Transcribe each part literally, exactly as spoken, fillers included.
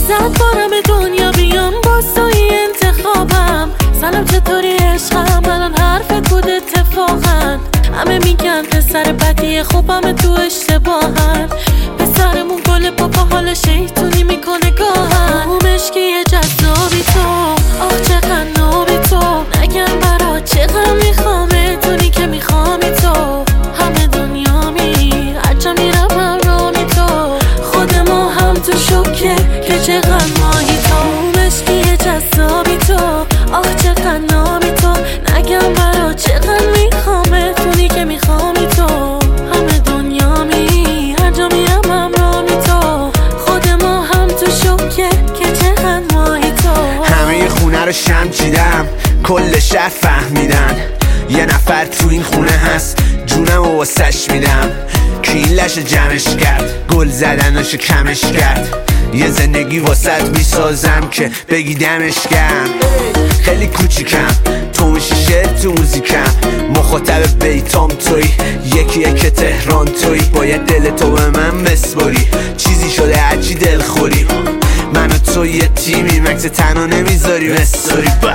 صد بارم به دنیا بیام باز توی انتخابم. سلام چطوری عشقم، الان حرفت بود اتفاقا. همه میگن پسر بدی خوبم تو اشتباهن. پسرمون گل پاپا حال شیطونی میکنه گاهن. اون مشکی جذابی تو، آخ چقدر نابی تو. نگم برا چقدر میخوامه دونی که میخوامی تو. همه دنیا می هرچه میرم همرامی تو. خود ما هم تو شکه که چقدر ماهی تو. اون مشکی جذابی تو، آخ چقدر نابی تو. نگم برا چقدر میخوامه دونی که میخوامی تو. همه دنیا می هر جا میرم همرامی تو. خود ما هم تو شکه که چقدر ماهی تو. همه خونه رو شم چیدم، کل شهر فهمیدن یه نفر تو این خونه هست، جونم و واسش میدم. کی این لش جمعش کرد، گل زدناشو کمش کرد. یه زندگی واسط میسازم که بگی دمش گرم. خیلی کوچیکم، تو میشی شعر تو موزیکم. مخاطب بیتام توی، یکیه که تهران توی. باید دل تو به من بسپاری، چیزی شده هرچی دل خوری. من و تو یه تیمی، مکس تنها نمیذاری بساری. با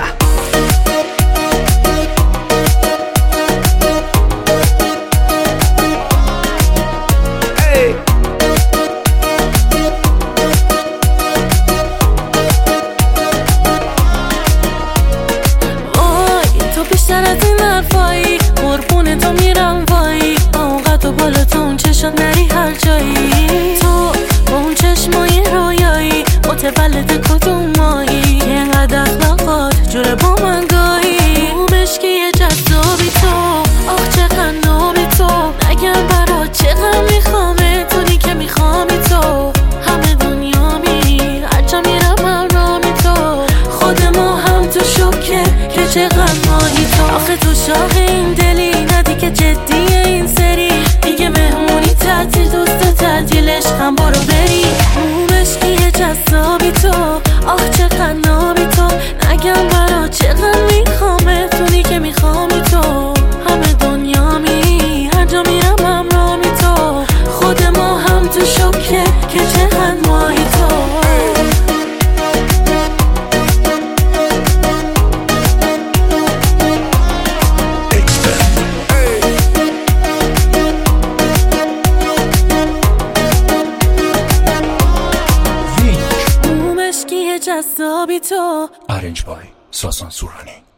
بیشتر از این حرفایی، قربون تو میرم وایی. با اون قد و بالا تو اون چشم نری هر جایی. تو با اون چشمای رویایی، متولد کدوم مایی. اینقدر اخلاقات جوره با من گاهی. اون مشکی جذابی تو، آخ چقدر نابی تو. نگم برا چقدر میخوامه دونی که میخوامی تو. همه دنیا می هرچه میرم همرامی تو. خود ما هم تو شکه که چقدر ماهی تو. آخه تو شاق این دلی، ندی که جدیه این سری. دیگه مهمونی تعطیل، دوست تعطیل عشقم برو بری. اون مشکی جذابی تو، آخ چقدر نابی تو. نگم برا چقدر میخوامه دونی که میخوامی تو. همه دنیا می هر جا میرم همرامی تو. خود ما هم تو شکه که چقدر ماهی تو. جذابی تو. Arrange by Sasan Surani.